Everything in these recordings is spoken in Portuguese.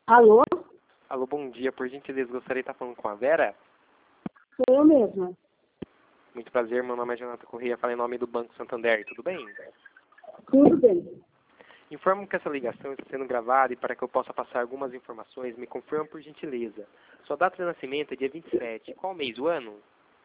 Alô? Alô, bom dia. Por gentileza, gostaria de estar falando com a Vera? Sou eu mesma. Muito prazer, meu nome é Jonathan Corrêa, falo em nome do Banco Santander, tudo bem? Tudo bem. Informo que essa ligação está sendo gravada e para que eu possa passar algumas informações, me confirma por gentileza. Sua data de nascimento é dia 27. Qual mês, o ano?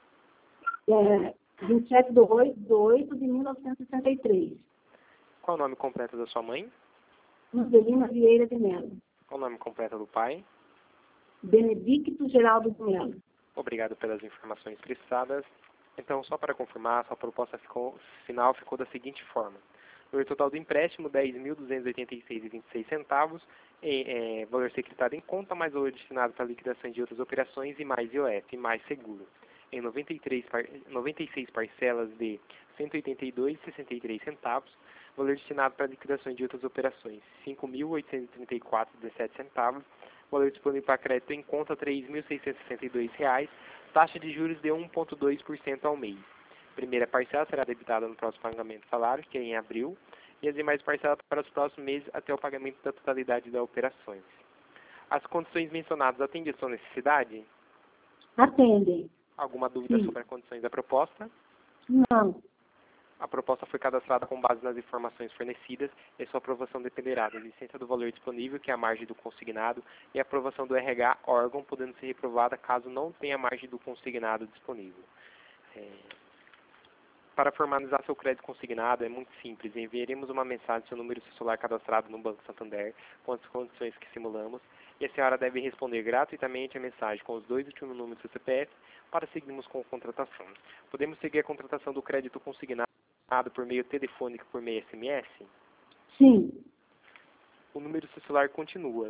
27 de 8 de 1963. Qual o nome completo da sua mãe? Novelina Vieira de Mello. Qual o nome completo do pai? Benedicto Geraldo de Mello. Obrigado pelas informações prestadas. Então, só para confirmar, sua proposta final ficou da seguinte forma. O total do empréstimo, R$ 10.286,26, valor secretado em conta, mais valor destinado para liquidação de outras operações e mais IOF, mais seguro. Em 96 parcelas de R$ 182,63, valor destinado para liquidação de outras operações, R$ 5.834,17, valor disponível para crédito em conta, R$ 3.662, taxa de juros de 1,2% ao mês. Primeira parcela será debitada no próximo pagamento do salário, que é em abril, e as demais parcelas para os próximos meses até o pagamento da totalidade das operações. As condições mencionadas atendem a sua necessidade? Atendem. Alguma dúvida Sim. sobre as condições da proposta? Não. A proposta foi cadastrada com base nas informações fornecidas e sua aprovação dependerá da licença do valor disponível, que é a margem do consignado, e a aprovação do RH órgão, podendo ser reprovada caso não tenha margem do consignado disponível. Para formalizar seu crédito consignado é muito simples. Enviaremos uma mensagem seu número celular cadastrado no Banco Santander com as condições que simulamos e a senhora deve responder gratuitamente a mensagem com os 2 últimos números do CPF para seguirmos com a contratação. Podemos seguir a contratação do crédito consignado por meio telefônico por meio SMS? Sim. O número celular continua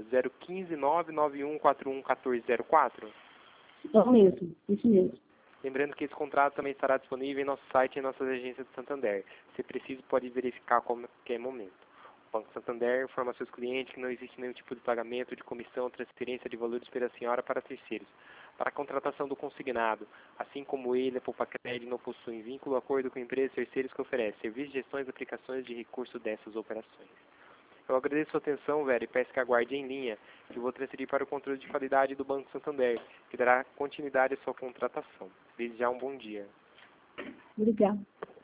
015-99141-1404. É o mesmo. Isso mesmo. Lembrando que esse contrato também estará disponível em nosso site e em nossas agências de Santander. Se preciso, pode verificar a qualquer momento. O Banco Santander informa a seus clientes que não existe nenhum tipo de pagamento, de comissão ou transferência de valores pela senhora para terceiros. Para a contratação do consignado, assim como ele, a Poupacred não possuem vínculo ou acordo com empresas terceiros que oferecem serviços, gestões e aplicações de recurso dessas operações. Eu agradeço a sua atenção, Vera, e peço que aguarde em linha, que eu vou transferir para o controle de qualidade do Banco Santander, que dará continuidade à sua contratação. Desde já, um bom dia. Obrigada.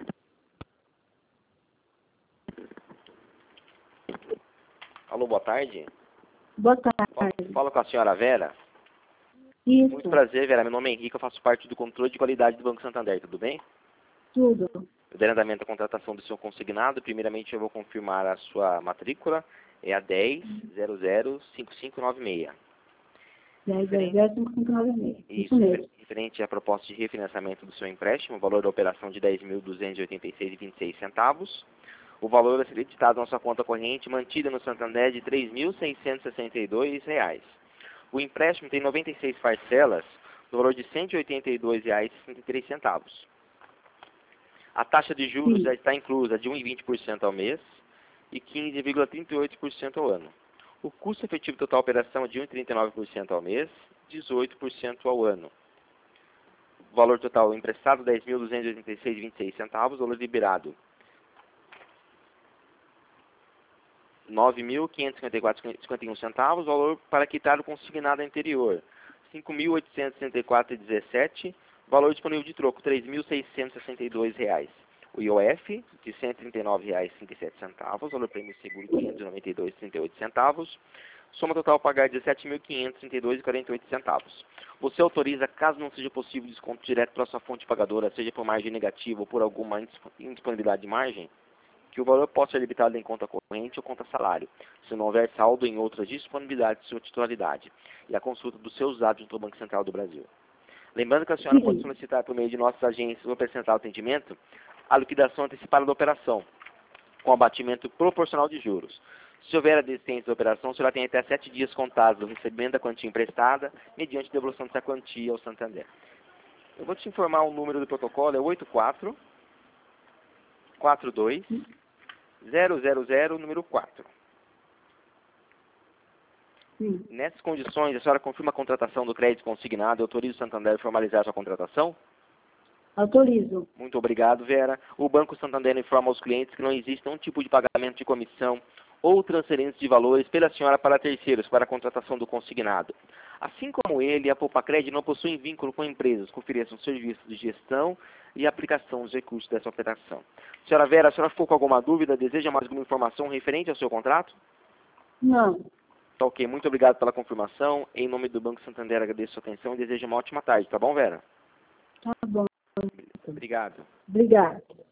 Alô, boa tarde. Boa tarde. Falo com a senhora Vera. Isso. Muito prazer, Vera. Meu nome é Henrique, eu faço parte do controle de qualidade do Banco Santander, tudo bem? Tudo. Eu dei andamento à contratação do seu consignado. Primeiramente, eu vou confirmar a sua matrícula. É a 10005596. 10.005596. Isso mesmo. Referente à proposta de refinanciamento do seu empréstimo, o valor da operação de R$ 10.286,26. O valor a ser creditado na sua conta corrente, mantida no Santander, de R$ 3.662. O empréstimo tem 96 parcelas, no valor de R$ 182,63. A taxa de juros já está inclusa de 1,20% ao mês e 15,38% ao ano. O custo efetivo total da operação é de 1,39% ao mês, 18% ao ano. O valor total emprestado, R$ 10.286,26. Valor liberado, R$ 9.554,51. Valor para quitar o consignado anterior, R$ 5.864,17. Valor disponível de troco, R$ 3.662. O IOF, de R$ 139,37. Valor prêmio seguro, R$ 592,38. Soma total a pagar, R$ 17.532,48. Você autoriza, caso não seja possível desconto direto para a sua fonte pagadora, seja por margem negativa ou por alguma indisponibilidade de margem, que o valor possa ser debitado em conta corrente ou conta salário, se não houver saldo em outras disponibilidades de sua titularidade, e a consulta dos seus dados junto ao Banco Central do Brasil. Lembrando que a senhora pode solicitar por meio de nossas agências ou apresentar atendimento a liquidação antecipada da operação, com abatimento proporcional de juros. Se houver a desistência da operação, a senhora tem até 7 dias contados do recebimento da quantia emprestada, mediante devolução dessa quantia ao Santander. Eu vou te informar o número do protocolo, é 84-42-000, número 4. Sim. Nessas condições, a senhora confirma a contratação do crédito consignado e autoriza o Santander a formalizar sua contratação? Autorizo. Muito obrigado, Vera. O Banco Santander informa aos clientes que não existe nenhum tipo de pagamento de comissão ou transferência de valores pela senhora para terceiros para a contratação do consignado. Assim como ele, a Poupa-Cred não possui vínculo com empresas que ofereçam serviços de gestão e aplicação dos recursos dessa operação. Senhora Vera, a senhora ficou com alguma dúvida? Deseja mais alguma informação referente ao seu contrato? Não. Tá ok, muito obrigado pela confirmação. Em nome do Banco Santander, agradeço a sua atenção e desejo uma ótima tarde, tá bom, Vera? Tá bom. Obrigado. Obrigada.